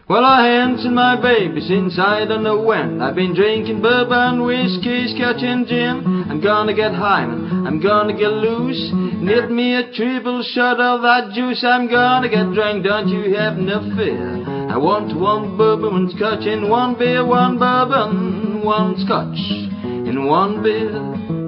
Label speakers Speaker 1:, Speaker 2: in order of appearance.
Speaker 1: Well, I ain't seen my baby since I don't know when. I've been drinking bourbon, whiskey, scotch and gin. I'm gonna get high, man, I'm gonna get loose. Need me a triple shot of that juice. I'm gonna get drunk, don't you have no fear. I want one bourbon, one scotch, and one beer. One bourbon, one scotch, and one beer.